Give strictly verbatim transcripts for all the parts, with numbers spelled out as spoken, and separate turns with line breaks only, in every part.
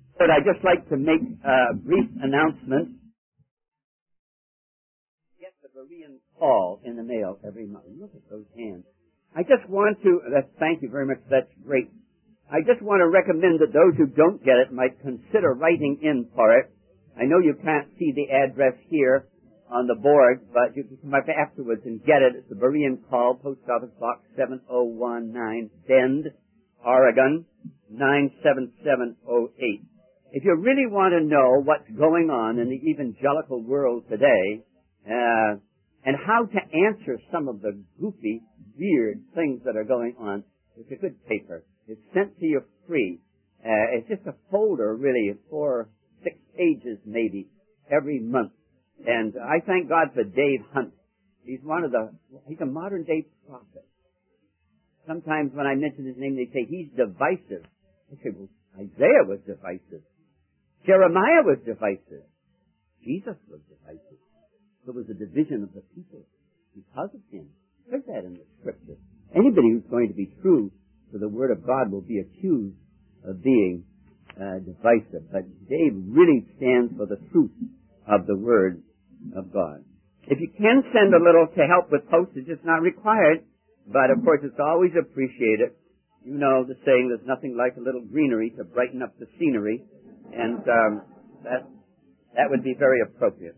But I'd just like to make a brief announcement. Get the Berean call in the mail every month. Look at those hands. I just want to, uh, thank you very much, that's great. I just want to recommend that those who don't get it might consider writing in for it. I know you can't see the address here on the board, but you can come up afterwards and get it. It's the Berean Call, Post Office Box seven oh one nine, Bend, Oregon, nine seven seven oh eight. If you really want to know what's going on in the evangelical world today, uh, and how to answer some of the goofy, weird things that are going on, it's a good paper. It's sent to you free. Uh, it's just a folder, really, four, six pages maybe, every month. And I thank God for Dave Hunt. He's one of the, he's a modern day prophet. Sometimes when I mention his name, they say he's divisive. I say, well, Isaiah was divisive. Jeremiah was divisive. Jesus was divisive. There was a division of the people because of him. There's that in the scripture. Anybody who's going to be true to the Word of God will be accused of being uh, divisive. But Dave really stands for the truth of the Word of God. If you can send a little to help with postage, it's not required, but of course it's always appreciated. You know the saying, there's nothing like a little greenery to brighten up the scenery, and um, that that would be very appropriate.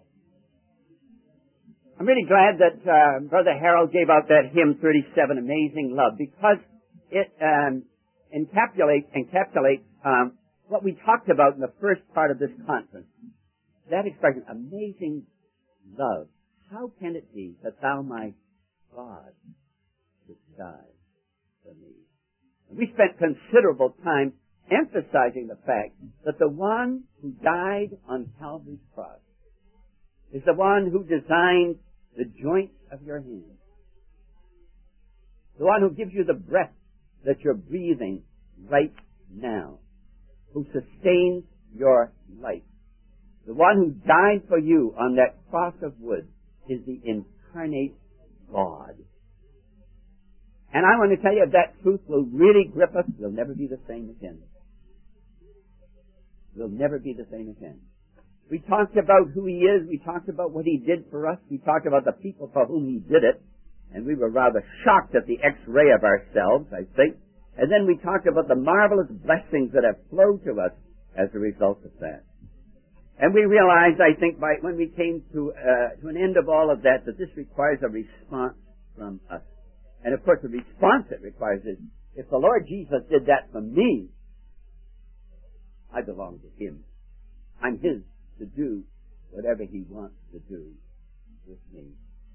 I'm really glad that uh, Brother Harold gave out that hymn thirty-seven, Amazing Love, because it um, encapsulates, encapsulates um, what we talked about in the first part of this conference. That expression, amazing love. How can it be that thou, my God, didst die for me? And we spent considerable time emphasizing the fact that the one who died on Calvary's cross is the one who designed the joints of your hands, the one who gives you the breath that you're breathing right now, who sustains your life. The one who died for you on that cross of wood is the incarnate God. And I want to tell you, if that truth will really grip us, we'll never be the same again. We'll never be the same again. We talked about who He is. We talked about what He did for us. We talked about the people for whom He did it. And we were rather shocked at the x-ray of ourselves, I think. And then we talked about the marvelous blessings that have flowed to us as a result of that. And we realized, I think, by when we came to uh, to an end of all of that, that this requires a response from us. And of course, the response it requires is, if the Lord Jesus did that for me, I belong to Him. I'm His to do whatever He wants to do with me.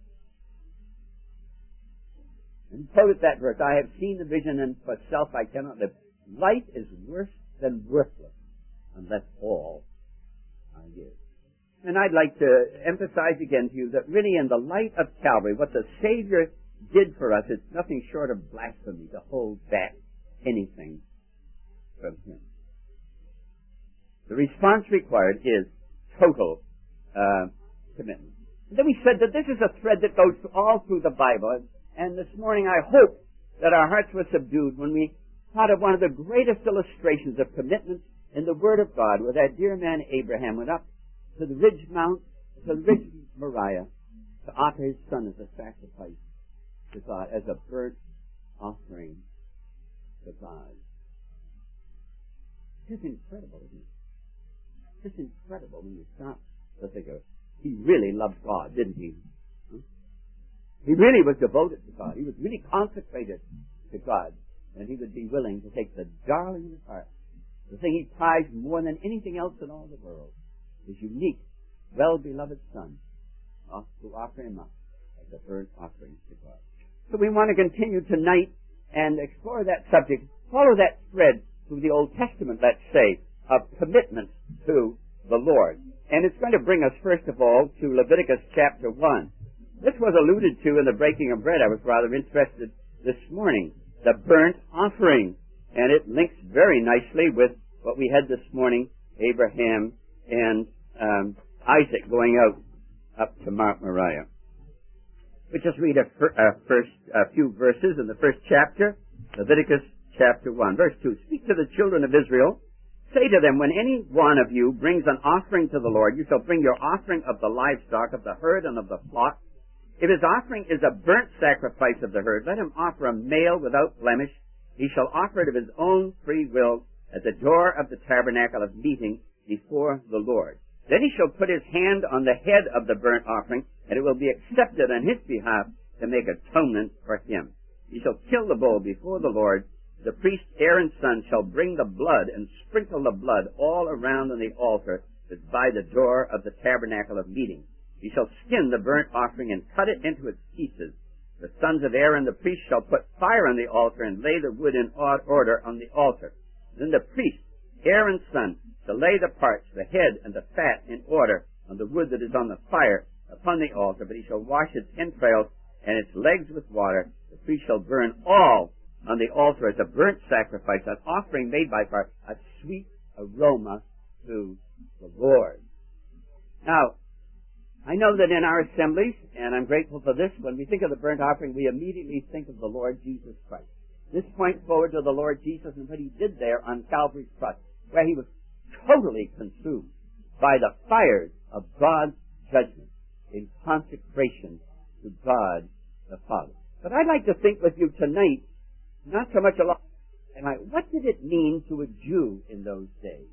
And He quoted that verse, I have seen the vision, and for self I cannot live. Life is worse than worthless unless all I give. And I'd like to emphasize again to you that really in the light of Calvary, what the Savior did for us is nothing short of blasphemy to hold back anything from Him. The response required is total uh, commitment. And then we said that this is a thread that goes all through the Bible. And this morning I hope that our hearts were subdued when we thought of one of the greatest illustrations of commitment in the Word of God, where that dear man Abraham went up to the ridge mount, to the ridge Moriah, to offer his son as a sacrifice to God, as a burnt offering to God. It's incredible, isn't it? It's incredible when you stop to think of it. He really loved God, didn't he? Huh? He really was devoted to God. He was really consecrated to God. And he would be willing to take the darling of his heart, the thing he prized more than anything else in all the world, his unique, well-beloved son, to offer him up as a burnt offering to God. So we want to continue tonight and explore that subject, follow that thread through the Old Testament, let's say, of commitment to the Lord. And it's going to bring us, first of all, to Leviticus chapter one. This was alluded to in the breaking of bread. I was rather interested this morning. The burnt offering. And it links very nicely with what we had this morning, Abraham and um, Isaac going out up to Mount Moriah. We just read a, fir- a first a few verses in the first chapter, Leviticus chapter one. Verse two, speak to the children of Israel, Say to them, when any one of you brings an offering to the Lord, you shall bring your offering of the livestock, of the herd, and of the flock. If his offering is a burnt sacrifice of the herd, let him offer a male without blemish. He shall offer it of his own free will at the door of the tabernacle of meeting before the Lord. Then he shall put his hand on the head of the burnt offering, and it will be accepted on his behalf to make atonement for him. He shall kill the bull before the Lord. The priest Aaron's son shall bring the blood and sprinkle the blood all around on the altar that's by the door of the tabernacle of meeting. He shall skin the burnt offering and cut it into its pieces. The sons of Aaron the priest shall put fire on the altar and lay the wood in odd order on the altar. Then the priest, Aaron's son, shall lay the parts, the head and the fat in order on the wood that is on the fire upon the altar, but he shall wash its entrails and its legs with water. The priest shall burn all on the altar as a burnt sacrifice, an offering made by fire, a sweet aroma to the Lord. Now, I know that in our assemblies, and I'm grateful for this, when we think of the burnt offering, we immediately think of the Lord Jesus Christ. This points forward to the Lord Jesus and what he did there on Calvary's cross, where he was totally consumed by the fires of God's judgment in consecration to God the Father. But I'd like to think with you tonight, not so much along, and like, what did it mean to a Jew in those days?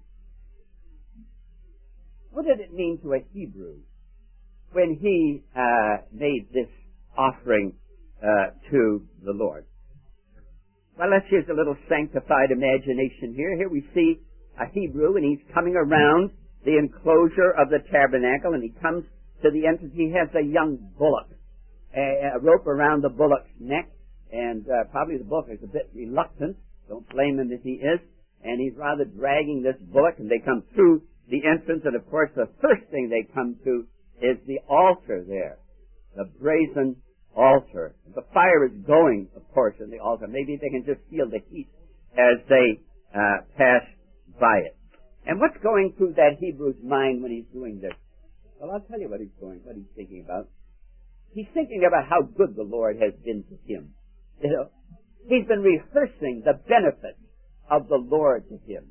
What did it mean to a Hebrew when he uh, made this offering uh, to the Lord? Well, let's use a little sanctified imagination here. Here we see a Hebrew, and he's coming around the enclosure of the tabernacle, and he comes to the entrance. He has a young bullock, a, a rope around the bullock's neck, and uh, probably the bullock is a bit reluctant. Don't blame him if he is. And he's rather dragging this bullock, and they come through the entrance, and of course the first thing they come to is the altar there, the brazen altar. The fire is going, of course, in the altar. Maybe they can just feel the heat as they uh, pass by it. And what's going through that Hebrew's mind when he's doing this? Well, I'll tell you what he's going, what he's thinking about. He's thinking about how good the Lord has been to him. You know, he's been rehearsing the benefits of the Lord to him.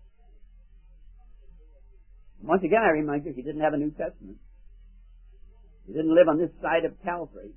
Once again, I remind you, he didn't have a New Testament. He didn't live on this side of Calvary.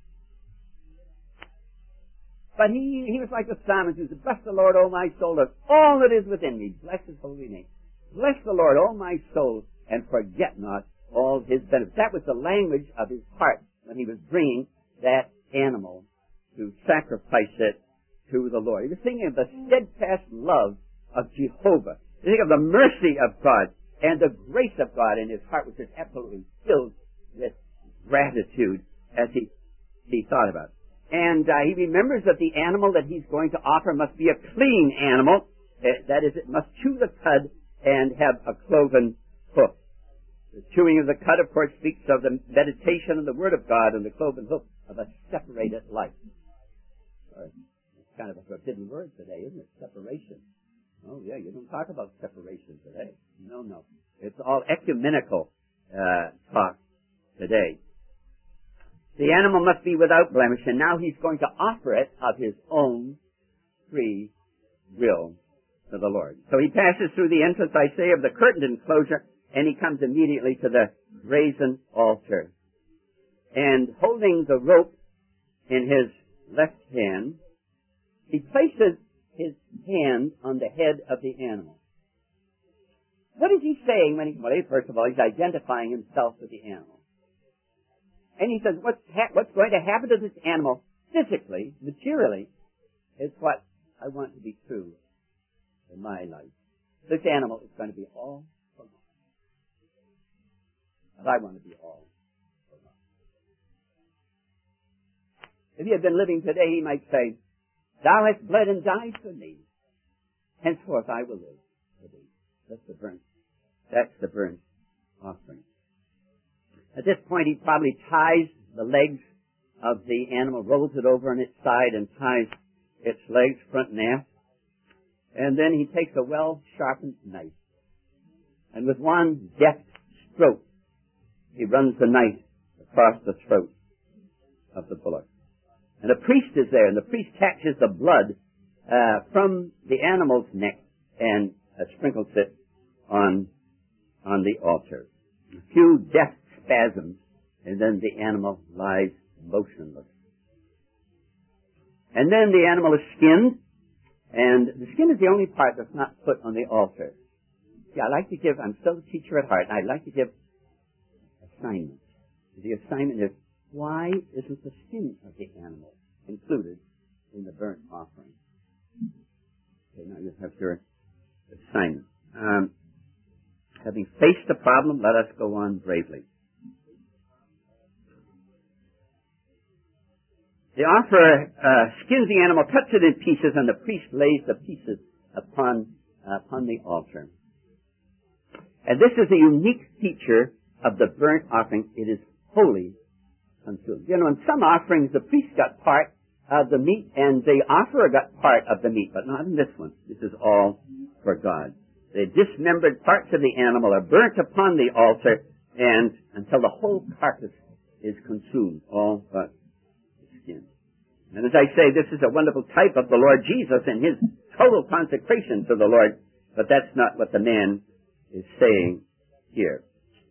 But he, he was like the psalmist who said, bless the Lord, O my soul, and all that is within me. Bless his holy name. Bless the Lord, O my soul, and forget not all his benefits. That was the language of his heart when he was bringing that animal to sacrifice it to the Lord. He was thinking of the steadfast love of Jehovah. He was thinking of the mercy of God and the grace of God in his heart, which was absolutely filled with gratitude as he, he thought about it. And uh, he remembers that the animal that he's going to offer must be a clean animal. Uh, that is, it must chew the cud and have a cloven hoof. The chewing of the cud, of course, speaks of the meditation on the Word of God, and the cloven hoof of a separated life. Uh, it's kind of a forbidden word today, isn't it? Separation. Oh, yeah, you don't talk about separation today. No, no. It's all ecumenical uh, talk today. The animal must be without blemish, and now he's going to offer it of his own free will to the Lord. So he passes through the entrance, I say, of the curtained enclosure, and he comes immediately to the brazen altar. And holding the rope in his left hand, he places his hand on the head of the animal. What is he saying when he, well, first of all, he's identifying himself with the animal. And he says, what's, ha- what's going to happen to this animal physically, materially, is what I want to be true in my life. This animal is going to be all for God. And I want to be all for God. If he had been living today, he might say, thou hast bled and died for me. Henceforth I will live for thee. That's the burnt. That's the burnt offering. At this point, he probably ties the legs of the animal, rolls it over on its side, and ties its legs front and aft. And then he takes a well-sharpened knife, and with one deft stroke, he runs the knife across the throat of the bullock. And the priest is there, and the priest catches the blood uh, from the animal's neck and uh, sprinkles it animal lies motionless. And then the animal is skinned, and the skin is the only part that's not put on the altar. See, I like to give, I'm still a teacher at heart, and I like to give assignments. The assignment is, why isn't the skin of the animal included in the burnt offering? Okay, now you have your assignment. Um, having faced the problem, let us go on bravely. The offerer uh, skins the animal, cuts it in pieces, and the priest lays the pieces upon uh, upon the altar. And this is a unique feature of the burnt offering. It is wholly consumed. You know, in some offerings, the priest got part of the meat, and the offerer got part of the meat, but not in this one. This is all for God. The dismembered parts of the animal are burnt upon the altar, and until the whole carcass is consumed, all but the skin. And as I say, this is a wonderful type of the Lord Jesus and his total consecration to the Lord, but that's not what the man is saying here.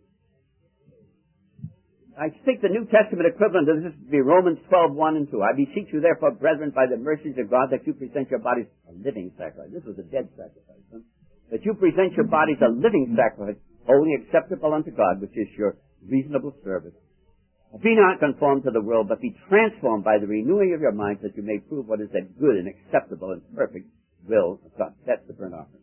I think the New Testament equivalent of this would be Romans twelve, one and two. I beseech you therefore, brethren, by the mercies of God, that you present your bodies a living sacrifice. This was a dead sacrifice. Huh? That you present your bodies a living sacrifice, wholly acceptable unto God, which is your reasonable service. Be not conformed to the world, but be transformed by the renewing of your minds, that you may prove what is that good and acceptable and perfect will of God. That's the burnt offering.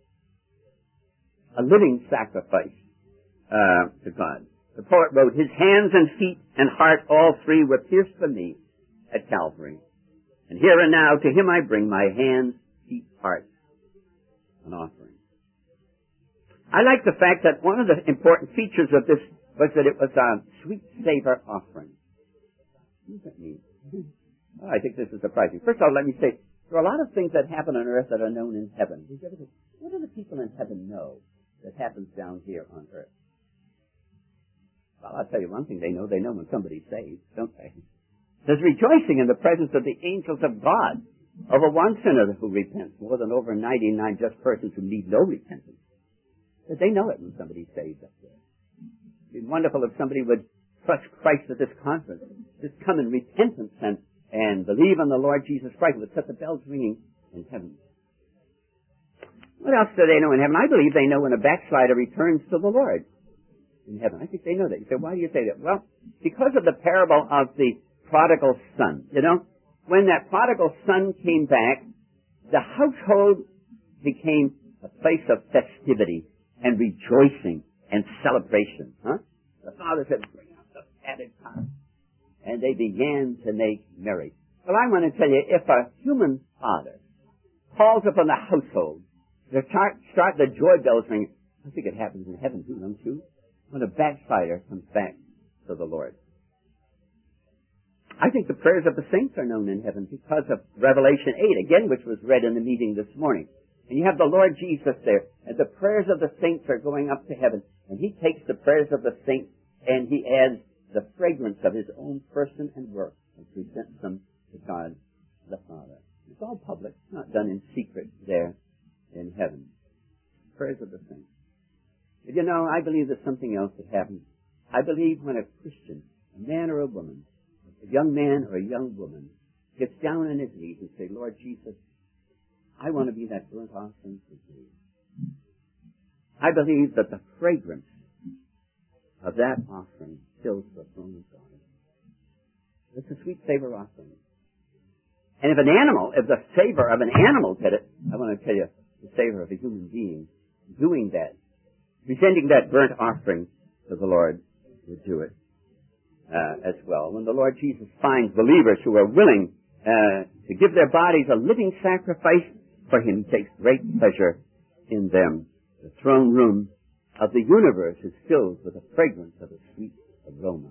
A living sacrifice uh, to God. The poet wrote, his hands and feet and heart, all three, were pierced for me at Calvary. And here and now to him I bring my hands, feet, heart, an offering. I like the fact that one of the important features of this was that it was a sweet savor offering. What does that mean? Oh, I think this is surprising. First of all, let me say, there are a lot of things that happen on earth that are known in heaven. What do the people in heaven know that happens down here on earth? Well, I'll tell you one thing they know. They know when somebody's saved, don't they? There's rejoicing in the presence of the angels of God over one sinner who repents, more than over ninety-nine just persons who need no repentance. But they know it when somebody's saved up there. It'd be wonderful if somebody would trust Christ at this conference, just come in repentance and, and believe on the Lord Jesus Christ. It would set the bells ringing in heaven. What else do they know in heaven? I believe they know when a backslider returns to the Lord in heaven. I think they know that. You say, why do you say that? Well, because of the parable of the prodigal son. You know, when that prodigal son came back, the household became a place of festivity and rejoicing and celebration. Huh? The father said, bring out the fatted calf. And they began to make merry. Well, I want to tell you, if a human father calls upon the household to start, start the joy bells ringing, I think it happens in heaven too, don't you? When a backslider comes back to the Lord. I think the prayers of the saints are known in heaven because of Revelation eight, again, which was read in the meeting this morning. And you have the Lord Jesus there, and the prayers of the saints are going up to heaven. And he takes the prayers of the saints and he adds the fragrance of his own person and work and presents them to God the Father. It's all public. It's not done in secret there in heaven. Prayers of the saints. But you know, I believe there's something else that happens. I believe when a Christian, a man or a woman, a young man or a young woman, gets down on his knees and say, Lord Jesus, I want to be that burnt offering for you. I believe that the fragrance of that offering fills the throne of God. It's a sweet savor offering. And if an animal, if the savor of an animal did it, I want to tell you, the savor of a human being doing that, presenting that burnt offering to the Lord, would do it uh, as well. When the Lord Jesus finds believers who are willing uh, to give their bodies a living sacrifice for him, he takes great pleasure in them. The throne room of the universe is filled with the fragrance of a sweet aroma.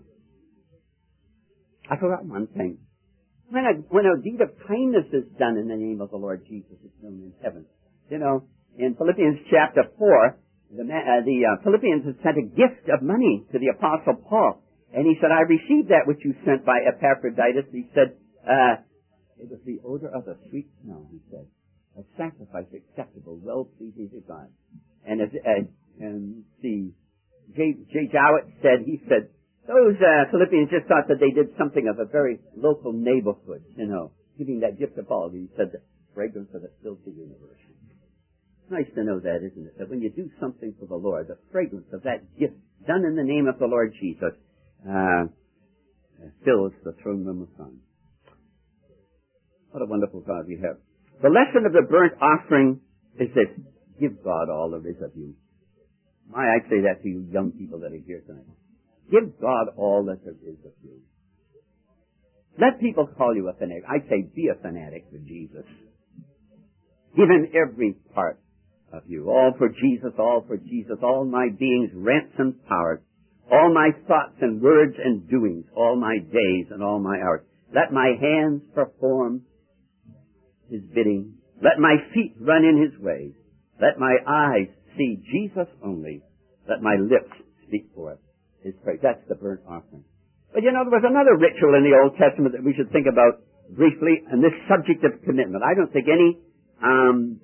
I forgot one thing. When a, when a deed of kindness is done in the name of the Lord Jesus, it's known in heaven. You know, in Philippians chapter four, the, uh, the uh, Philippians had sent a gift of money to the Apostle Paul. And he said, I received that which you sent by Epaphroditus. He said, uh, it was the odor of a sweet smell, he said. A sacrifice acceptable, well-pleasing to God. And as uh, and the J. J. Jowett said, he said, Those uh, Philippians just thought that they did something of a very local neighborhood, you know, giving that gift to Paul. He said the fragrance of it fills the universe. Nice to know that, isn't it? That when you do something for the Lord, the fragrance of that gift done in the name of the Lord Jesus uh, fills the throne room of God. What a wonderful God we have. The lesson of the burnt offering is this: give God all there is of you. My, I say that to you young people that are here tonight. Give God all that there is of you. Let people call you a fanatic. I say be a fanatic for Jesus. Give Him every part of you. All for Jesus, all for Jesus, all my being's ransomed power, all my thoughts and words and doings, all my days and all my hours. Let my hands perform His bidding. Let my feet run in His ways. Let my eyes see Jesus only. Let my lips speak forth His praise. That's the burnt offering. But you know, there was another ritual in the Old Testament that we should think about briefly, and this subject of commitment. I don't think any um,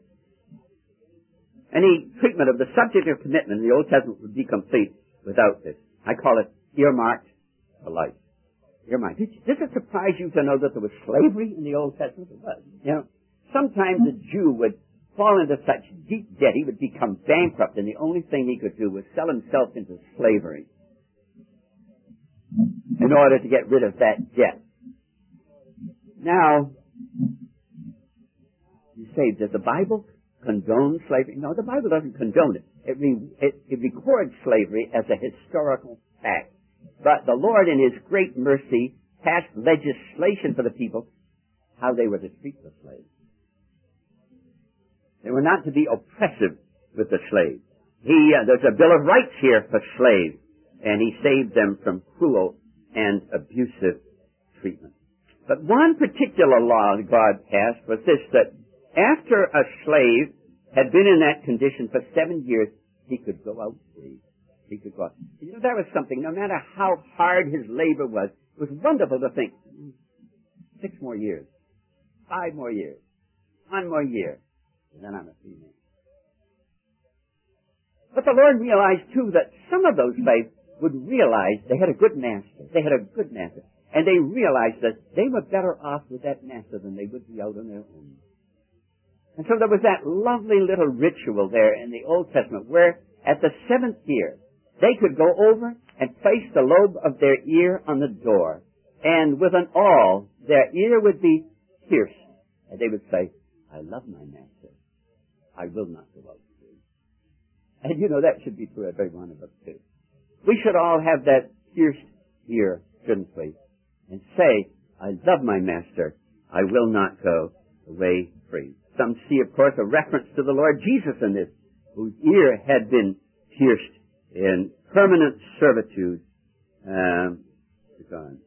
any treatment of the subject of commitment in the Old Testament would be complete without this. I call it earmarked for life. Earmarked. Does it surprise you to know that there was slavery in the Old Testament? It was. You know, sometimes a Jew would fall into such deep debt he would become bankrupt, and the only thing he could do was sell himself into slavery in order to get rid of that debt. Now, you say, does the Bible condone slavery? No, the Bible doesn't condone it. It, re, it, it records slavery as a historical fact. But the Lord, in His great mercy, passed legislation for the people how they were to treat the slaves. They were not to be oppressive with the slaves. He, uh, there's a Bill of Rights here for slaves, and He saved them from cruel and abusive treatment. But one particular law God passed was this, that after a slave had been in that condition for seven years, he could go out free. He could go out. You know, that was something. No matter how hard his labor was, it was wonderful to think, six more years, five more years, one more year, and then I'm a free man. But the Lord realized, too, that some of those slaves would realize they had a good master. They had a good master. And they realized that they were better off with that master than they would be out on their own. And so there was that lovely little ritual there in the Old Testament where at the seventh year they could go over and place the lobe of their ear on the door, and with an awl their ear would be pierced, and they would say, I love my master. I will not go out free. And you know, that should be true of every one of us too. We should all have that pierced ear, shouldn't we? And say, I love my master. I will not go away free. Some see, of course, a reference to the Lord Jesus in this, whose ear had been pierced in permanent servitude um, to God.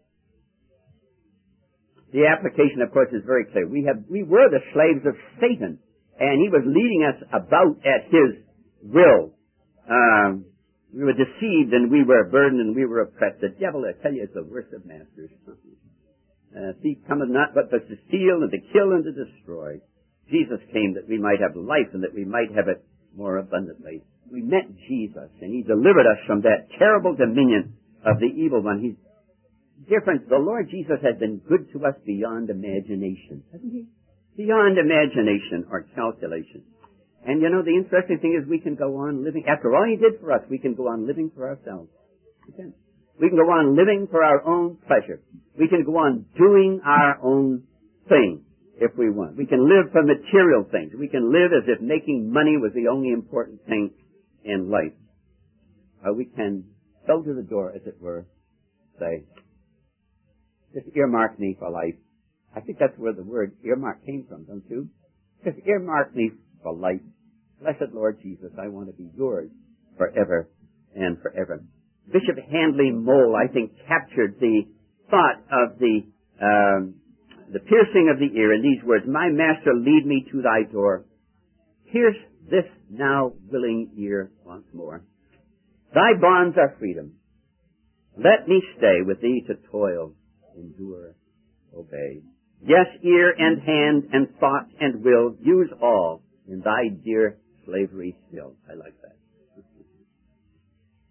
The application, of course, is very clear. We have, we were the slaves of Satan, and he was leading us about at his will. Um, we were deceived, and we were burdened, and we were oppressed. The devil, I tell you, is the worst of masters. Uh, thief cometh not but to steal and to kill and to destroy. Jesus came that we might have life and that we might have it more abundantly. We met Jesus, and He delivered us from that terrible dominion of the evil one. He's, dear friends, the Lord Jesus has been good to us beyond imagination, hasn't He? Beyond imagination or calculation. And you know, the interesting thing is we can go on living, after all He did for us, we can go on living for ourselves. We can. We can go on living for our own pleasure. We can go on doing our own thing if we want. We can live for material things. We can live as if making money was the only important thing in life. Or we can go to the door, as it were, say, just earmark me for life. I think that's where the word earmark came from, don't you? Just earmark me for life. Blessed Lord Jesus, I want to be yours forever and forever. Bishop Handley Mole, I think, captured the thought of the um, the piercing of the ear in these words, my master, lead me to thy door. Pierce this now willing ear once more. Thy bonds are freedom. Let me stay with thee to toil, endure, obey. Yes, ear and hand and thought and will, use all in thy dear slavery still. I like that.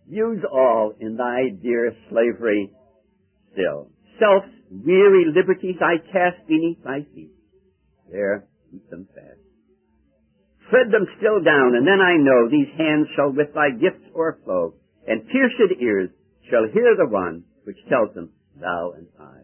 use all in thy dear slavery still. Self's weary liberties I cast beneath thy feet. There, keep them fast. Tread them still down, and then I know these hands shall with thy gifts o'erflow, and pierced ears shall hear the one which tells them, thou and I.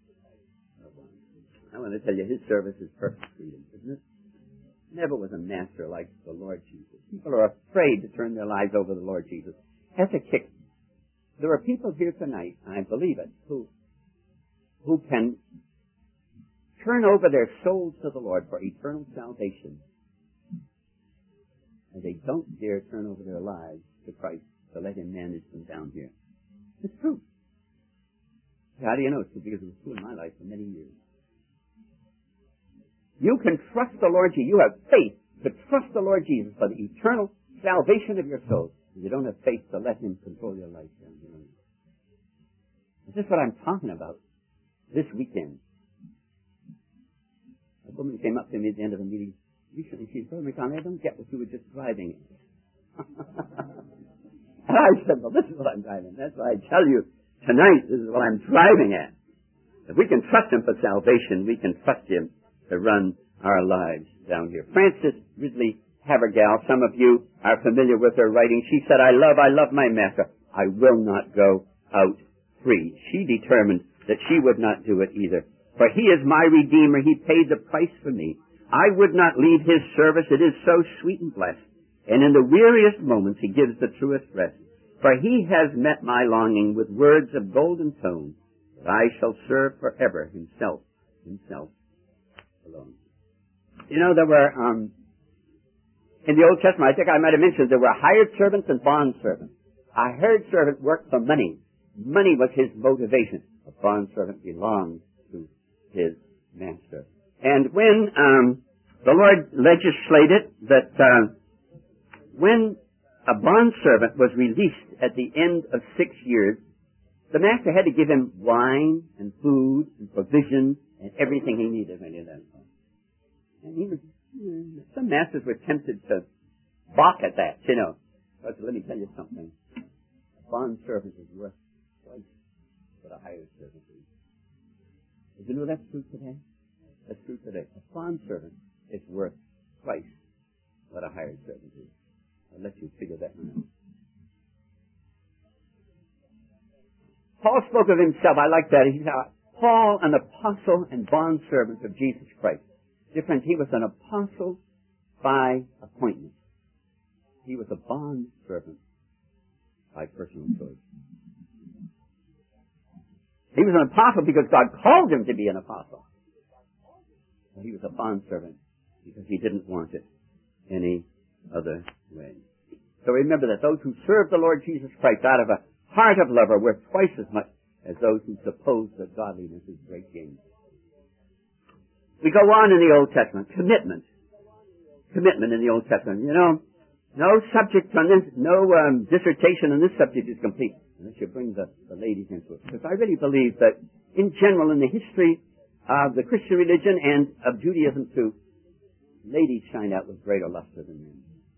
I want to tell you, his service is perfect freedom, isn't it? Never was a master like the Lord Jesus. People are afraid to turn their lives over to the Lord Jesus. That's a kick. There are people here tonight, I believe it, who, who can turn over their souls to the Lord for eternal salvation. And they don't dare turn over their lives to Christ to let Him manage them down here. It's true. How do you know? It's because it was true in my life for many years. You can trust the Lord Jesus. You have faith to trust the Lord Jesus for the eternal salvation of your soul. You don't have faith to let Him control your life down here. This is what I'm talking about this weekend. A woman came up to me at the end of the meeting recently. She said, Brother McConnell, I don't get what you were just driving at. And I said, well, this is what I'm driving. That's why I tell you tonight, this is what I'm driving at. If we can trust Him for salvation, we can trust Him to run our lives down here. Frances Ridley Havergal, some of you are familiar with her writing. She said, I love, I love my master. I will not go out free. She determined that she would not do it either. For He is my Redeemer. He paid the price for me. I would not leave His service. It is so sweet and blessed. And in the weariest moments He gives the truest rest. For He has met my longing with words of golden tone, that I shall serve forever Himself, Himself alone. You know, there were, um, in the Old Testament, I think I might have mentioned, there were hired servants and bond servants. A hired servant worked for money. Money was his motivation. A bond servant belonged to his master. And when um, the Lord legislated that uh, when a bondservant was released at the end of six years, the master had to give him wine and food and provision and everything he needed when he let him go. And he was, some masters were tempted to balk at that, you know. But let me tell you something. A bondservant is worth twice what a hired servant is. Did you know that's true today? That's true today. A bondservant is worth twice what a hired servant is. I'll let you figure that one out. Paul spoke of himself. I like that. He said, Paul, an apostle and bondservant of Jesus Christ. Different. He was an apostle by appointment. He was a bondservant by personal choice. He was an apostle because God called him to be an apostle. He was a bondservant because he didn't want it any other way. So remember that those who serve the Lord Jesus Christ out of a heart of love are worth twice as much as those who suppose that godliness is great gain. We go on in the Old Testament. Commitment. Commitment in the Old Testament. You know, no subject on this, no um, dissertation on this subject is complete unless you bring the, the ladies into it. Because I really believe that in general in the history of the Christian religion and of Judaism too, ladies shine out with greater luster than men.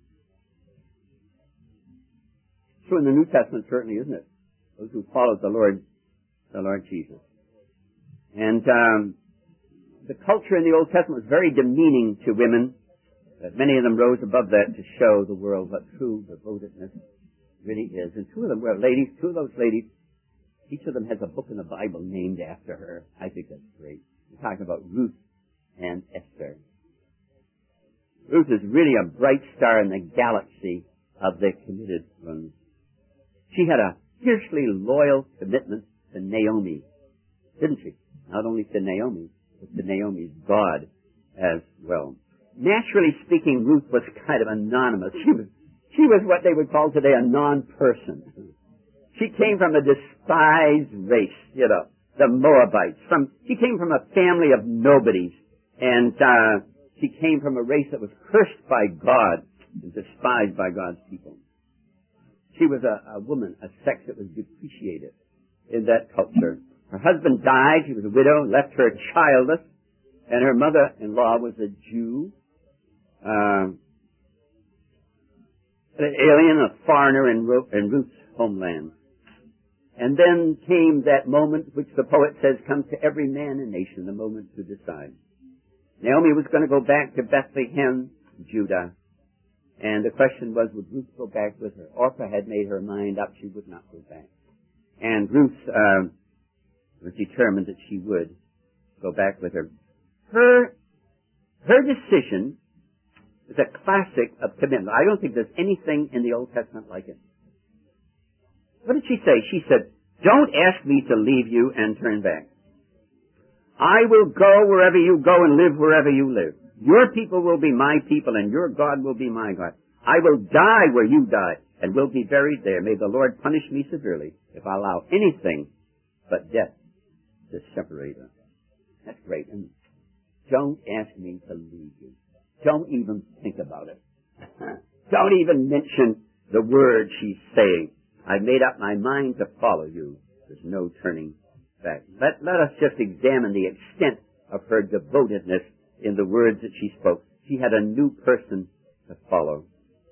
True in the New Testament, certainly, isn't it? Those who followed the Lord, the Lord Jesus. And um, the culture in the Old Testament was very demeaning to women. But many of them rose above that to show the world what true devotedness really is. And two of them were ladies. Two of those ladies, each of them has a book in the Bible named after her. I think that's great. We're talking about Ruth and Esther. Ruth is really a bright star in the galaxy of the committed ones. She had a fiercely loyal commitment to Naomi, didn't she? Not only to Naomi, but to Naomi's God as well. Naturally speaking, Ruth was kind of anonymous. She was, she was what they would call today a non-person. She came from a despised race, you know, the Moabites. From, she came from a family of nobodies. And uh, she came from a race that was cursed by God and despised by God's people. She was a, a woman, a sex that was depreciated in that culture. Her husband died. She was a widow, left her childless. And her mother-in-law was a Jew, uh, an alien, a foreigner in, Ru- in Ruth's homeland. And then came that moment which the poet says comes to every man and nation, the moment to decide. Naomi was going to go back to Bethlehem, Judah. And the question was, would Ruth go back with her? Orpah had made her mind up she would not go back. And Ruth uh, was determined that she would go back with her. Her, her decision is a classic of commitment. I don't think there's anything in the Old Testament like it. What did she say? She said, don't ask me to leave you and turn back. I will go wherever you go and live wherever you live. Your people will be my people and your God will be my God. I will die where you die and will be buried there. May the Lord punish me severely if I allow anything but death to separate us. That's great. And don't ask me to leave you. Don't even think about it. Don't even mention the word she's saying. I've made up my mind to follow you. There's no turning back. Let, let us just examine the extent of her devotedness in the words that she spoke. She had a new person to follow.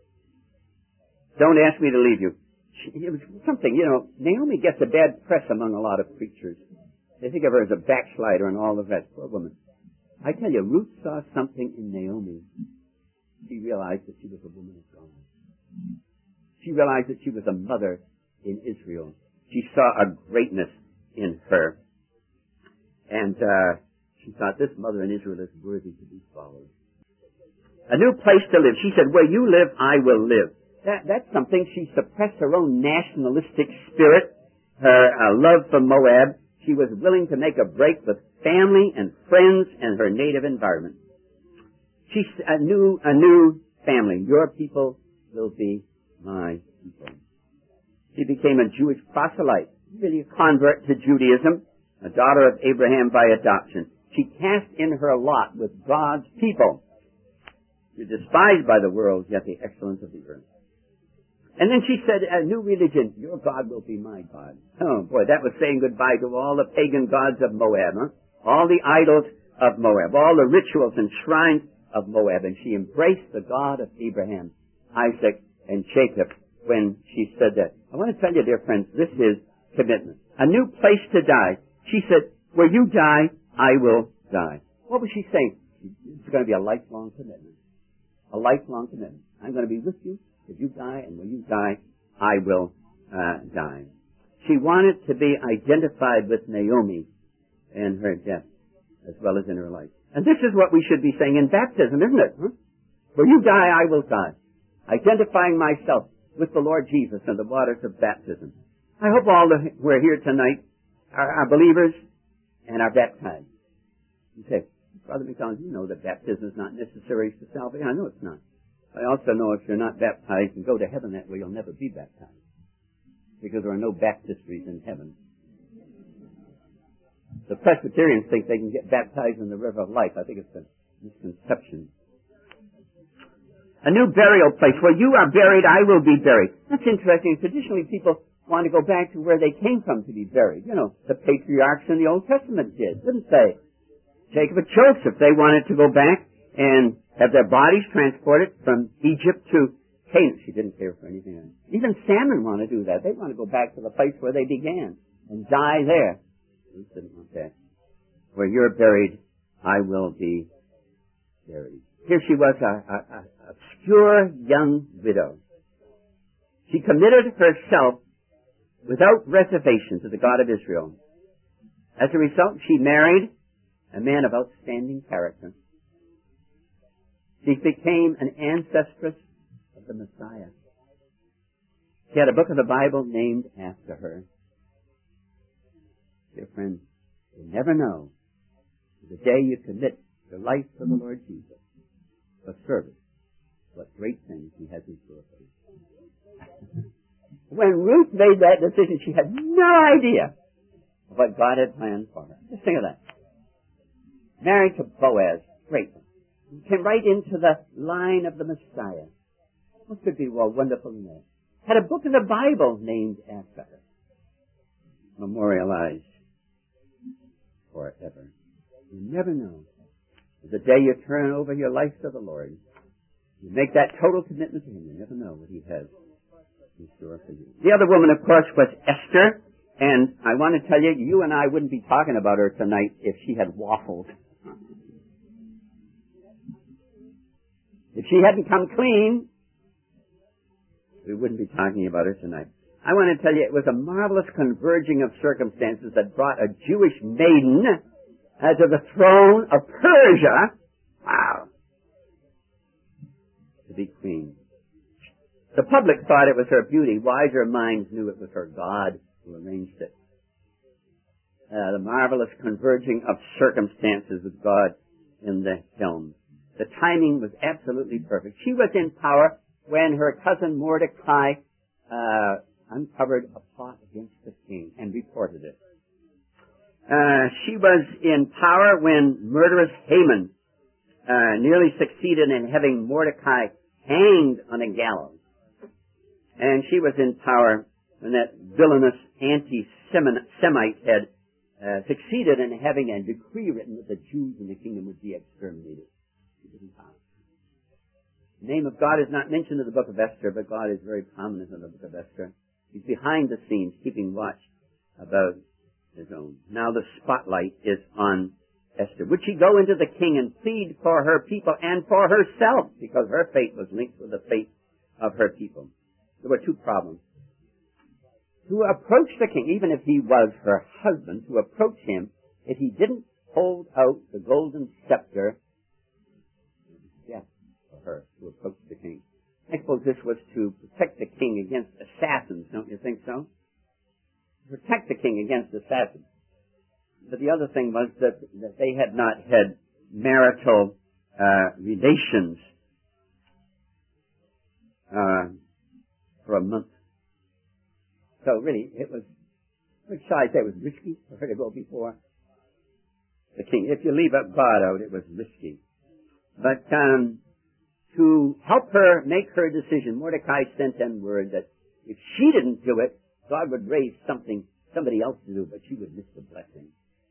Don't ask me to leave you. She, it was something, you know, Naomi gets a bad press among a lot of preachers. They think of her as a backslider and all of that. Poor woman. I tell you, Ruth saw something in Naomi. She realized that she was a woman of God. She realized that she was a mother in Israel. She saw a greatness in her. And uh, she thought, this mother in Israel is worthy to be followed. A new place to live. She said, where you live, I will live. That, that's something. She suppressed her own nationalistic spirit, her uh, love for Moab. She was willing to make a break with family and friends and her native environment. She's a new, a new family. Your people will be my people. She became a Jewish proselyte, really a convert to Judaism, a daughter of Abraham by adoption. She cast in her lot with God's people. You're despised by the world, yet the excellence of the earth. And then she said, a new religion, your God will be my God. Oh boy, that was saying goodbye to all the pagan gods of Moab, huh? All the idols of Moab, all the rituals and shrines of Moab. And she embraced the God of Abraham, Isaac, and Jacob when she said that. I want to tell you, dear friends, this is commitment. A new place to die. She said, where you die, I will die. What was she saying? It's going to be a lifelong commitment. A lifelong commitment. I'm going to be with you if you die, and when you die, I will uh, die. She wanted to be identified with Naomi in her death as well as in her life. And this is what we should be saying in baptism, isn't it? Huh? Where you die, I will die. Identifying myself with the Lord Jesus in the waters of baptism. I hope all the, who are here tonight are, are believers and are baptized. You say, Brother McDonald, you know that baptism is not necessary for salvation. I know it's not. I also know if you're not baptized and go to heaven that way, you'll never be baptized. Because there are no baptistries in heaven. The Presbyterians think they can get baptized in the river of life. I think it's a misconception. A new burial place. Where you are buried, I will be buried. That's interesting. Traditionally, people want to go back to where they came from to be buried. You know, the patriarchs in the Old Testament did, didn't they? Jacob and Joseph, they wanted to go back and have their bodies transported from Egypt to Canaan. She didn't care for anything else. Even salmon want to do that. They want to go back to the place where they began and die there. Ruth didn't want that. Where you're buried, I will be buried. Here she was, a, a, a obscure young widow. She committed herself without reservation to the God of Israel. As a result, she married a man of outstanding character. She became an ancestress of the Messiah. She had a book of the Bible named after her. Dear friends, you never know the day you commit your life to the Lord Jesus for service, what great things He has in store for you. When Ruth made that decision, she had no idea of what God had planned for her. Just think of that. Married to Boaz, great. Came right into the line of the Messiah. What could be more wonderful than that? Had a book of the Bible named after her. Memorialized forever. You never know. The day you turn over your life to the Lord, you make that total commitment to Him, you never know what He has in store for you. The other woman, of course, was Esther. And I want to tell you, you and I wouldn't be talking about her tonight if she had waffled. If she hadn't come clean, we wouldn't be talking about her tonight. I want to tell you, it was a marvelous converging of circumstances that brought a Jewish maiden uh, to the throne of Persia. Wow. To be queen. The public thought it was her beauty. Wiser minds knew it was her God who arranged it. Uh, the marvelous converging of circumstances with God in the helm. The timing was absolutely perfect. She was in power when her cousin Mordecai uh, uncovered a plot against the king and reported it. Uh, she was in power when murderous Haman uh, nearly succeeded in having Mordecai hanged on a gallows. And she was in power when that villainous anti-Semite had uh, succeeded in having a decree written that the Jews in the kingdom would be exterminated. She was in power. The name of God is not mentioned in the book of Esther, but God is very prominent in the book of Esther. He's behind the scenes, keeping watch about his own. Now the spotlight is on Esther. Would she go into the king and plead for her people and for herself? Because her fate was linked with the fate of her people. There were two problems. To approach the king, even if he was her husband, to approach him, if he didn't hold out the golden scepter, death for her to approach the king. I suppose this was to protect the king against assassins, don't you think so? Protect the king against assassins. But the other thing was that, that they had not had marital uh, relations uh, for a month. So really, it was, what shall I say, it was risky for her to go before the king. If you leave up God out, it was risky. But um, to help her make her decision, Mordecai sent them word that if she didn't do it, God would raise something, somebody else to do, but she would miss the blessing.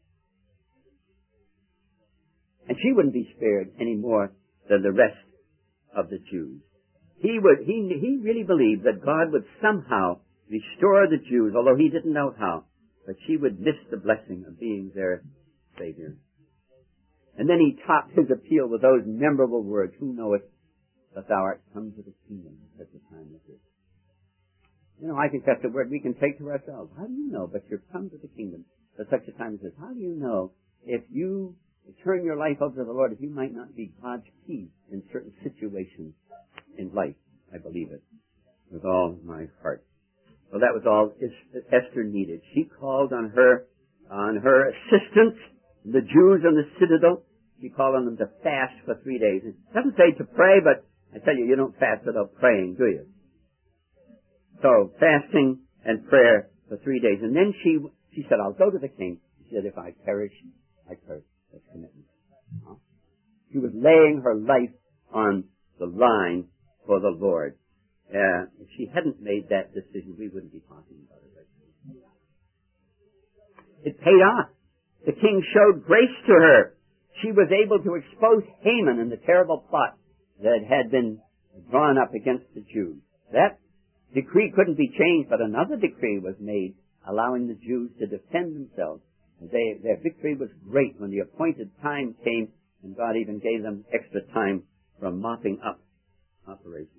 And she wouldn't be spared any more than the rest of the Jews. He would, he, he really believed that God would somehow restore the Jews, although he didn't know how, but she would miss the blessing of being their Savior. And then he topped his appeal with those memorable words, "Who knoweth that thou art come to the kingdom at such a time as this?" You know, I think that's a word we can take to ourselves. How do you know, but you're come to the kingdom at such a time as this? How do you know if you turn your life over to the Lord, if you might not be God's key in certain situations in life? I believe it with all my heart. Well, that was all Esther needed. She called on her, on her assistants, the Jews in the citadel. She called on them to fast for three days. It doesn't say to pray, but I tell you, you don't fast without praying, do you? So, fasting and prayer for three days. And then she, she said, I'll go to the king. She said, if I perish, I perish. That's commitment. Huh? She was laying her life on the line for the Lord. Uh, if she hadn't made that decision, we wouldn't be talking about it right now. It paid off. The king showed grace to her. She was able to expose Haman and the terrible plot that had been drawn up against the Jews. That decree couldn't be changed, but another decree was made allowing the Jews to defend themselves. They, their victory was great when the appointed time came, and God even gave them extra time for mopping up operations.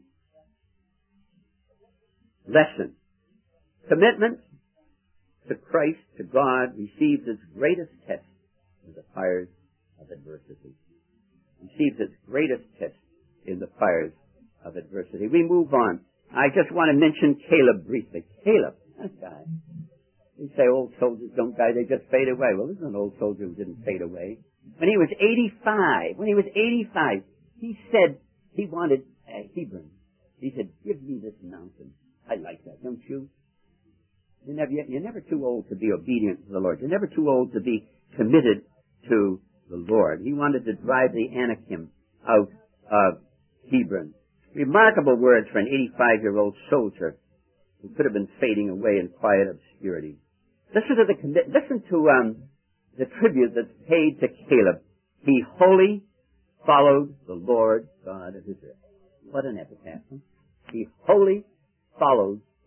Lesson. Commitment to Christ, to God, receives its greatest test in the fires of adversity. Receives its greatest test in the fires of adversity. We move on. I just want to mention Caleb briefly. Caleb, that guy. You say old soldiers don't die, they just fade away. Well, this is an old soldier who didn't fade away. When he was eighty-five, when he was eighty-five, he said he wanted uh, Hebron. He said, give me this mountain. I like that, don't you? You're never, you're never too old to be obedient to the Lord. You're never too old to be committed to the Lord. He wanted to drive the Anakim out of Hebron. Remarkable words for an eighty-five-year-old soldier who could have been fading away in quiet obscurity. Listen to the commit. Listen to um, the tribute that's paid to Caleb. He wholly followed the Lord God of Israel. What an epitaph! Huh? He wholly followed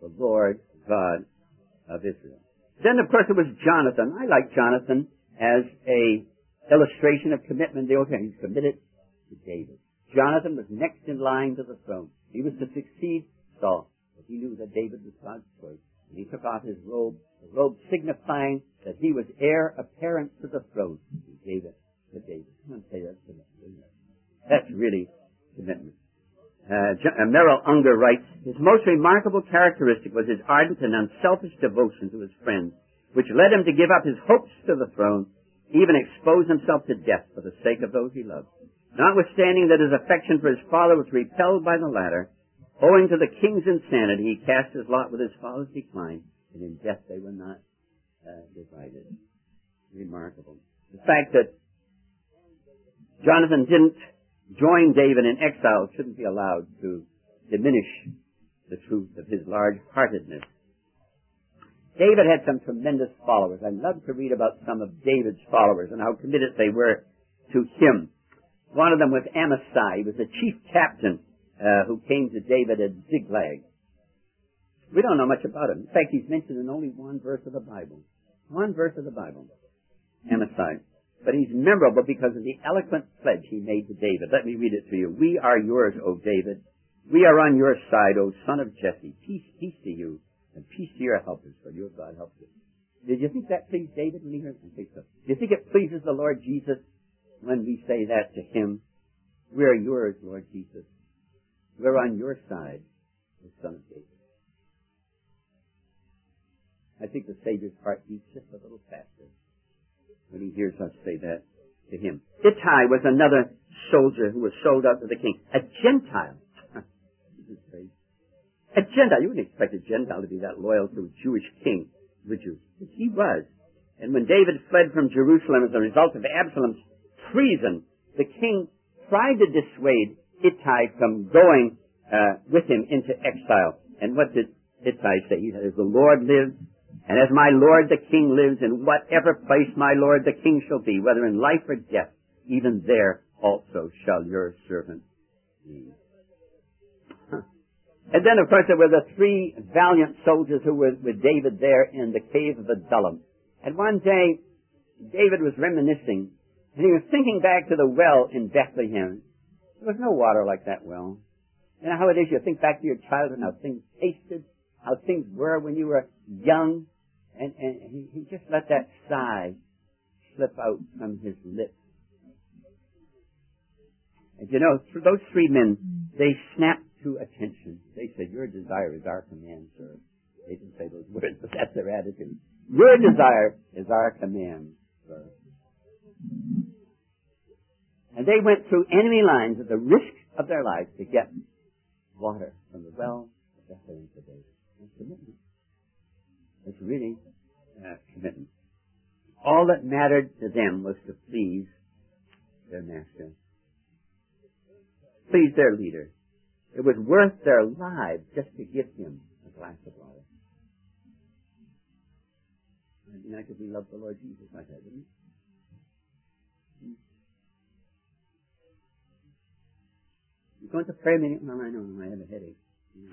the Lord God of Israel. Then, of course, it was Jonathan. I like Jonathan as a illustration of commitment. The old time, he's committed to David. Jonathan was next in line to the throne. He was to succeed Saul, but he knew that David was God's choice. And he took off his robe, the robe signifying that he was heir apparent to the throne. He gave it to David. I'm going to say that's commitment. That's really commitment. Uh, Merrill Unger writes, his most remarkable characteristic was his ardent and unselfish devotion to his friends, which led him to give up his hopes to the throne, even expose himself to death for the sake of those he loved. Notwithstanding that his affection for his father was repelled by the latter, owing to the king's insanity, he cast his lot with his father's decline, and in death they were not uh, divided. Remarkable. The fact that Jonathan didn't join David in exile shouldn't be allowed to diminish the truth of his large-heartedness. David had some tremendous followers. I love to read about some of David's followers and how committed they were to him. One of them was Amasai. He was the chief captain uh, who came to David at Ziklag. We don't know much about him. In fact, he's mentioned in only one verse of the Bible. One verse of the Bible. Amasai. But he's memorable because of the eloquent pledge he made to David. Let me read it to you. We are yours, O David. We are on your side, O son of Jesse. Peace, peace to you, and peace to your helpers, for your God helps you. Did you think that pleased David when he heard it? I think so. Do you think it pleases the Lord Jesus when we say that to him? We are yours, Lord Jesus. We're on your side, O son of David. I think the Savior's heart beats just a little faster when he hears us say that to him. Ittai was another soldier who was sold out to the king. A Gentile. This is crazy. A Gentile. You wouldn't expect a Gentile to be that loyal to a Jewish king, would you? But he was. And when David fled from Jerusalem as a result of Absalom's treason, the king tried to dissuade Ittai from going uh, with him into exile. And what did Ittai say? He said, as the Lord lives, and as my Lord the King lives, in whatever place my Lord the King shall be, whether in life or death, even there also shall your servant be. Huh. And then, of course, there were the three valiant soldiers who were with David there in the cave of Adullam. And one day, David was reminiscing, and he was thinking back to the well in Bethlehem. There was no water like that well. You know how it is, you think back to your childhood, how things tasted, how things were when you were young. And, and he, he just let that sigh slip out from his lips. And you know, through those three men, they snapped to attention. They said, your desire is our command, sir. They didn't say those words, but that's their attitude. Your desire is our command, sir. And they went through enemy lines at the risk of their lives to get water from the well of Bethlehem today. That's commitment. It's really uh, commitment. All that mattered to them was to please their master. Please their leader. It was worth their lives just to give him a glass of water. It'd be nice if we loved the Lord Jesus like that, wouldn't it? You going to prayer meeting? No, I know, I have a headache. Yeah.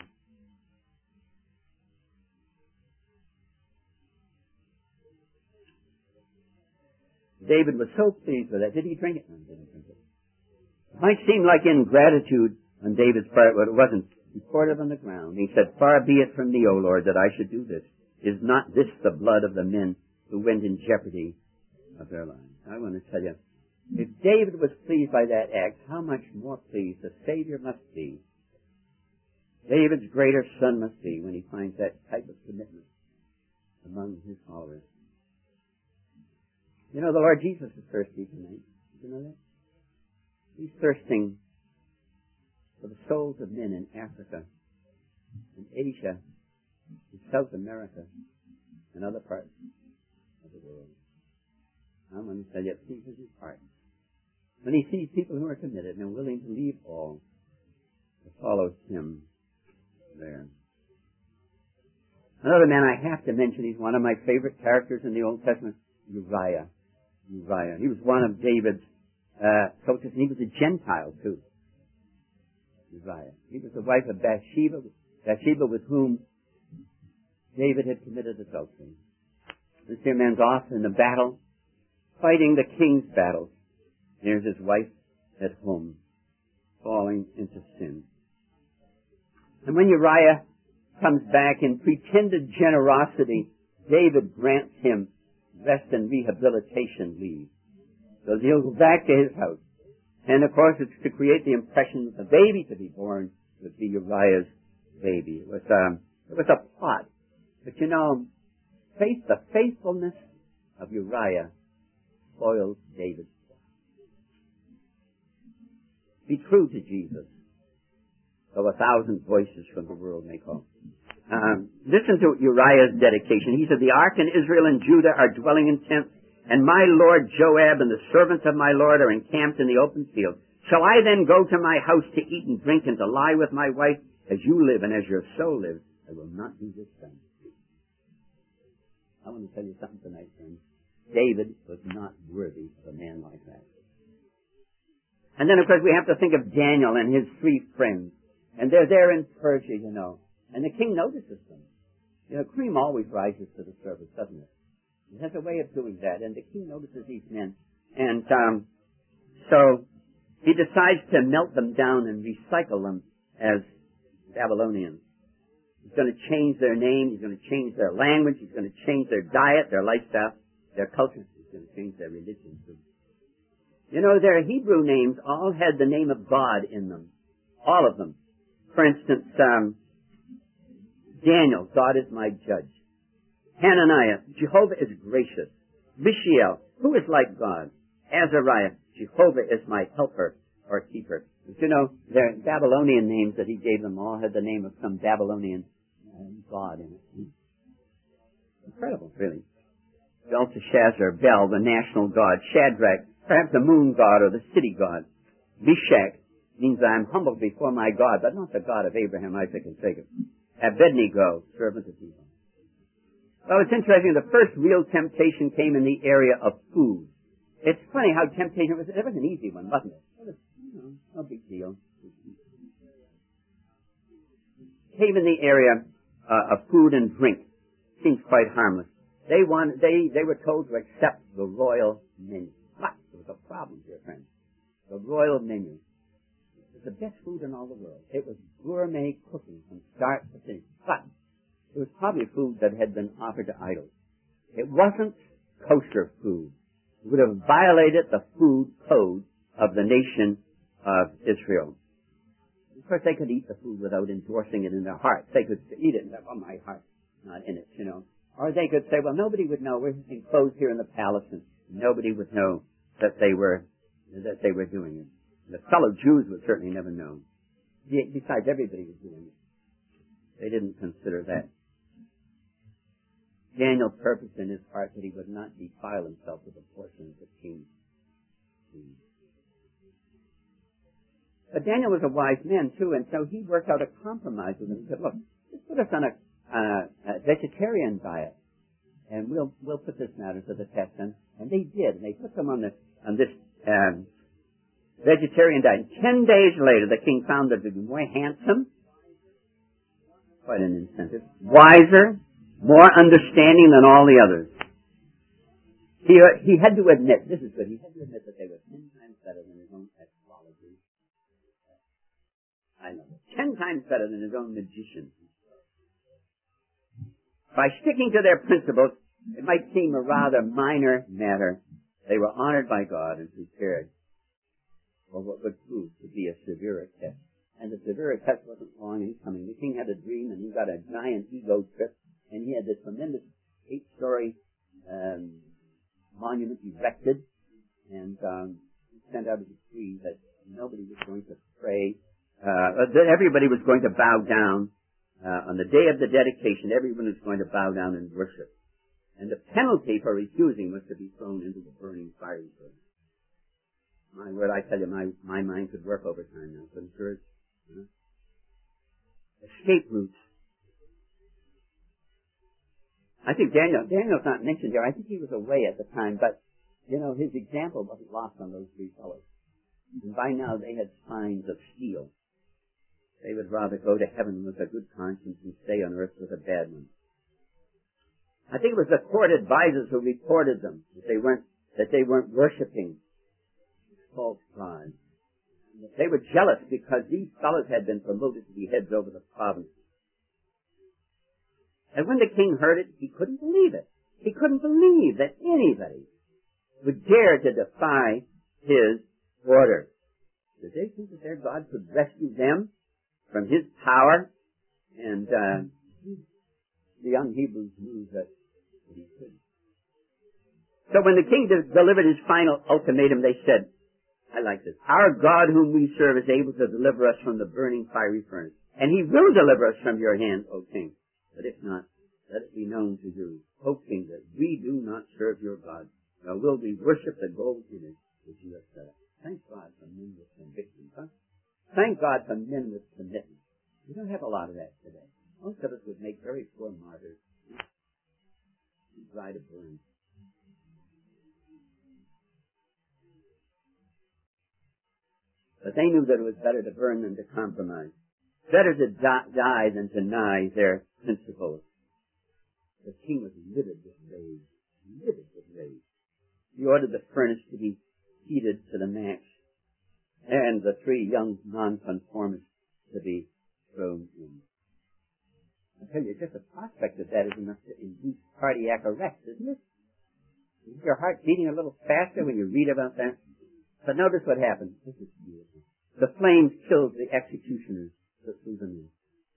David was so pleased with that. Did he drink it? No, he didn't drink it. It might seem like ingratitude on David's part, but it wasn't. He poured it on the ground. He said, far be it from thee, O Lord, that I should do this. Is not this the blood of the men who went in jeopardy of their lives? I want to tell you, if David was pleased by that act, how much more pleased the Savior must be. David's greater son must be when he finds that type of commitment among his followers. You know, the Lord Jesus is thirsty tonight. Did you know that? He's thirsting for the souls of men in Africa, in Asia, in South America, and other parts of the world. I'm going to tell you, it pleases his heart. When he sees people who are committed and willing to leave all to follow him there. Another man I have to mention, he's one of my favorite characters in the Old Testament, Uriah. Uriah. He was one of David's uh, soldiers, and he was a Gentile too. Uriah. He was the wife of Bathsheba, Bathsheba with whom David had committed adultery. This here man's off in the battle, fighting the king's battles. Here's his wife at home, falling into sin. And when Uriah comes back in pretended generosity, David grants him rest and rehabilitation leave. So he'll go back to his house. And of course it's to create the impression that the baby to be born would be Uriah's baby. It was, um, it was a plot. But you know, faith, the faithfulness of Uriah spoils David's plot. Be true to Jesus, though a thousand voices from the world may call. Um, listen to Uriah's dedication. He said, the ark and Israel and Judah are dwelling in tents, and my lord Joab and the servants of my lord are encamped in the open field. Shall I then go to my house to eat and drink and to lie with my wife? As you live and as your soul lives, I will not do this thing. I want to tell you something tonight, friends. David was not worthy of a man like that. And then, of course, we have to think of Daniel and his three friends. And they're there in Persia, you know. And the king notices them. You know, cream always rises to the surface, doesn't it? It has a way of doing that. And the king notices these men. And um, so he decides to melt them down and recycle them as Babylonians. He's going to change their name. He's going to change their language. He's going to change their diet, their lifestyle, their culture. He's going to change their religion too. You know, their Hebrew names all had the name of God in them. All of them. For instance, um, Daniel, God is my judge. Hananiah, Jehovah is gracious. Mishael, who is like God? Azariah, Jehovah is my helper or keeper. But you know, their Babylonian names that he gave them all had the name of some Babylonian uh, god in it. Incredible, really. Belteshazzar, Bel, the national god. Shadrach, perhaps the moon god or the city god. Meshach means I'm humbled before my God, but not the God of Abraham, Isaac, and Jacob. Abednego, servant of evil. Well, it's interesting. The first real temptation came in the area of food. It's funny how temptation was. It was an easy one, wasn't it? It was, you know, no big deal. Came in the area uh, of food and drink. Seems quite harmless. They wanted. They they were told to accept the royal menu. But there was a problem, dear friends. The royal menu was the best food in all the world. It was gourmet cooking from start to finish. But it was probably food that had been offered to idols. It wasn't kosher food. It would have violated the food code of the nation of Israel. Of course, they could eat the food without endorsing it in their hearts. They could eat it and say, oh, my heart's not in it, you know. Or they could say, well, nobody would know. We're enclosed here in the palace, and nobody would know that they were that they were doing it. The fellow Jews would certainly never know. Besides, everybody was doing it. They didn't consider that. Daniel purposed in his heart that he would not defile himself with a portion of the king's food. But Daniel was a wise man, too, and so he worked out a compromise with them. He said, look, just put us on a, uh, a vegetarian diet, and we'll we'll put this matter to the test. And, and they did. And they put them on this, on this um, vegetarian diet. Ten days later, the king found that they were more handsome, quite an incentive, wiser, more understanding than all the others. He, uh, he had to admit, this is good, he had to admit that they were ten times better than his own astrology. I know. Ten times better than his own magician. By sticking to their principles, it might seem a rather minor matter. They were honored by God and prepared for what would prove to be a severer test. And the severer test wasn't long in coming. The king had a dream, and he got a giant ego trip, and he had this tremendous eight-story um, monument erected, and um, sent out a decree that nobody was going to pray, uh, that everybody was going to bow down. Uh, on the day of the dedication, everyone was going to bow down and worship. And the penalty for refusing was to be thrown into the burning fiery furnace. My word, I tell you, my, my mind could work overtime now, couldn't it? You know? Escape routes. I think Daniel, Daniel's not mentioned here. I think he was away at the time, but, you know, his example wasn't lost on those three fellows. And by now they had spines of steel. They would rather go to heaven with a good conscience and stay on earth with a bad one. I think it was the court advisors who reported them, that they weren't, that they weren't worshiping false gods. They were jealous because these fellows had been promoted to be heads over the province. And when the king heard it, he couldn't believe it. He couldn't believe that anybody would dare to defy his order. Did they think that their God could rescue them from his power? And uh, the young Hebrews knew that he couldn't. So when the king de- delivered his final ultimatum, they said, I like this, our God whom we serve is able to deliver us from the burning fiery furnace. And he will deliver us from your hand, O king. But if not, let it be known to you, O king, that we do not serve your God, nor will we worship the gold image which you have set up. Thank God for men with conviction, huh? Thank God for men with commitment. We don't have a lot of that today. Most of us would make very poor martyrs. Dry to burn. But they knew that it was better to burn than to compromise. Better to die than to deny their principles. The king was livid with rage. Livid with rage. He ordered the furnace to be heated to the max, and the three young nonconformists to be thrown in. I tell you, just the prospect of that is enough to induce cardiac arrest, isn't it? Is your heart beating a little faster when you read about that? But notice what happened. This is beautiful. The flames killed the executioners that threw them in.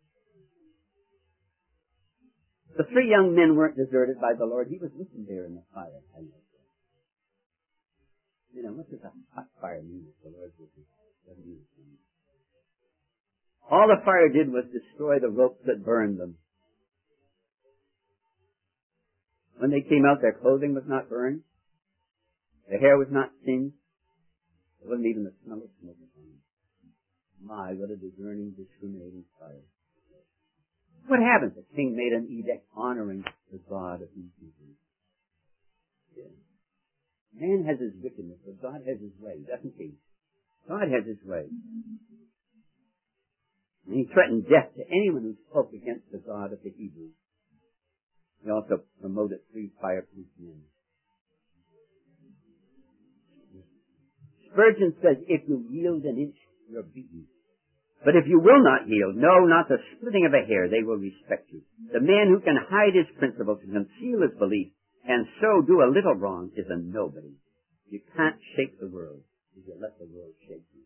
The three young men weren't deserted by the Lord. He was with them there in the fire. I know that. You know, what does a hot fire mean if the Lord was with them? All the fire did was destroy the ropes that burned them. When they came out, their clothing was not burned. Their hair was not singed. There wasn't even the smell of smoke upon them. My, what a discerning, discriminating fire. What happened? The king made an edict honoring the God of these people. Yeah. Man has his wickedness, but God has his way, doesn't he? God has his way. And he threatened death to anyone who spoke against the God of the Hebrews. He also promoted three fireproof men. Spurgeon says, if you yield an inch, you're beaten. But if you will not yield, no, not the splitting of a hair, they will respect you. The man who can hide his principles and conceal his belief and so do a little wrong is a nobody. You can't shake the world if you let the world shake you.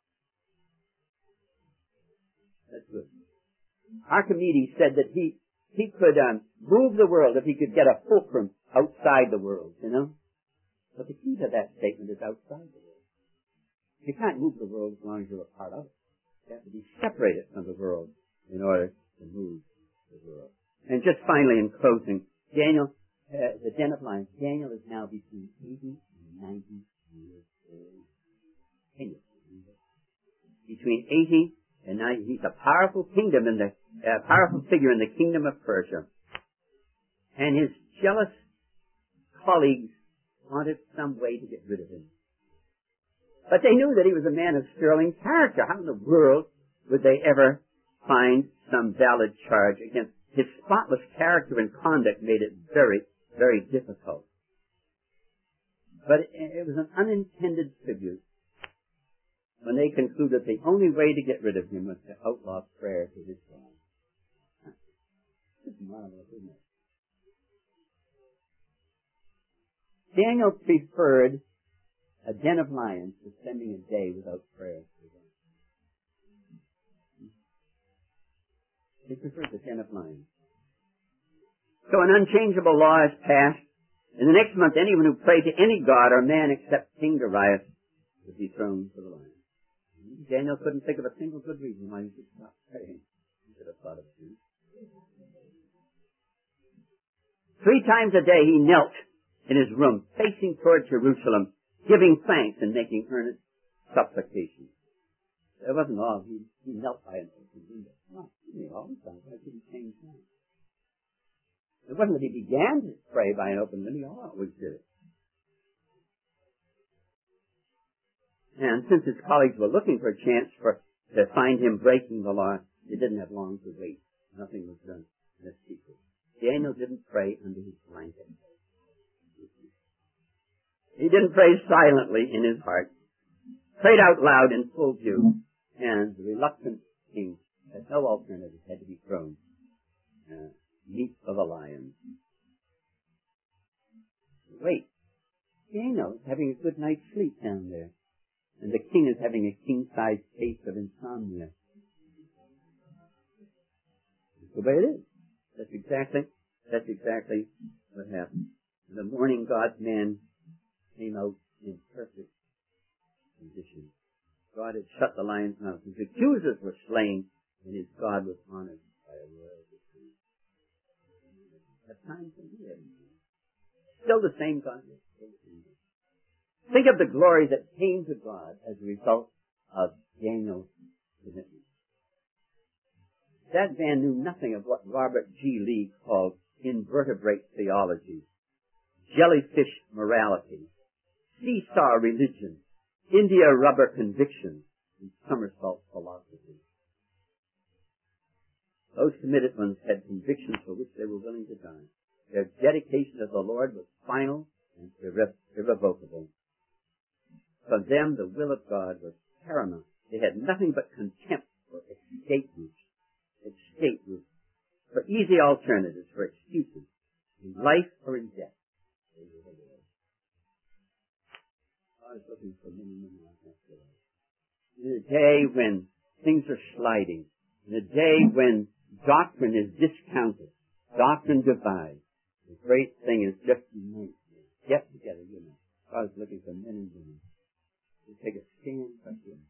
That's good. Archimedes said that he he could um, move the world if he could get a fulcrum outside the world, you know. But the key to that statement is outside the world. You can't move the world as long as you're a part of it. You have to be separated from the world in order to move the world. And just finally, in closing, Daniel, uh, the den of lions, Daniel is now between eighty and ninety years old. Can you believe it? Between eighty and ninety, he's a powerful kingdom in the, uh, powerful figure in the kingdom of Persia. And his jealous colleagues wanted some way to get rid of him. But they knew that he was a man of sterling character. How in the world would they ever find some valid charge against his spotless character and conduct? Made it very, very difficult. But it was an unintended tribute when they concluded the only way to get rid of him was to outlaw prayer to his God. It's marvelous, isn't it? Daniel preferred a den of lions to spending a day without prayer. He preferred the den of lions. So an unchangeable law is passed. In the next month, anyone who prayed to any god or man except King Darius would be thrown to the lions. Daniel couldn't think of a single good reason why he should stop praying. He could have thought of two. Three times a day he knelt in his room, facing toward Jerusalem, giving thanks and making earnest supplications. It wasn't all. He, he knelt by himself and did it. No, he always done it. Why did he change that? It wasn't that he began to pray by an open window. He always did it. And since his colleagues were looking for a chance for to find him breaking the law, they didn't have long to wait. Nothing was done in secret. Daniel didn't pray under his blanket. He didn't pray silently in his heart. Prayed out loud in full view. And the reluctant king had no alternative, had to be thrown. Uh, meat for the lions. Wait, Daniel is having a good night's sleep down there. And the king is having a king-sized case of insomnia. That's the way it is. That's exactly, that's exactly what happened. In the morning, God's man came out in perfect condition. God had shut the lion's mouth. His accusers were slain, and his God was honored by a royal decree. At times when he had still the same God. Still the same God. Think of the glory that came to God as a result of Daniel's commitment. That man knew nothing of what Robert G. Lee called invertebrate theology, jellyfish morality, seesaw religion, India rubber conviction, and somersault philosophy. Those committed ones had convictions for which they were willing to die. Their dedication to the Lord was final and irre- irrevocable. For them, the will of God was paramount. They had nothing but contempt for escape routes, escape routes, for easy alternatives, for excuses, in life or in death. God is looking for many, many like that today. In a day when things are sliding, in a day when doctrine is discounted, doctrine divides, the great thing is just unite, get together, you know. God is looking for men and women to take a stand for Him.